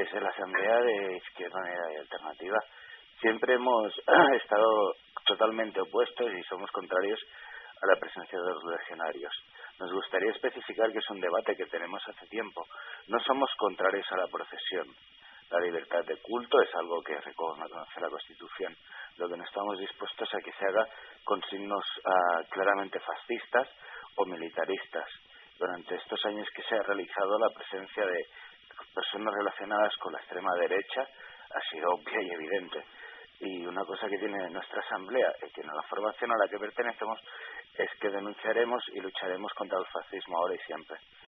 Desde la Asamblea de Izquierda Unida y Alternativa siempre hemos estado totalmente opuestos y somos contrarios a la presencia de los legionarios. Nos gustaría especificar que es un debate que tenemos hace tiempo. No somos contrarios a la procesión. La libertad de culto es algo que reconoce la Constitución. Lo que no estamos dispuestos a que se haga con signos claramente fascistas o militaristas. Durante estos años que se ha realizado, la presencia de personas relacionadas con la extrema derecha ha sido obvia y evidente. Y una cosa que tiene nuestra Asamblea y que en la formación a la que pertenecemos es que denunciaremos y lucharemos contra el fascismo ahora y siempre.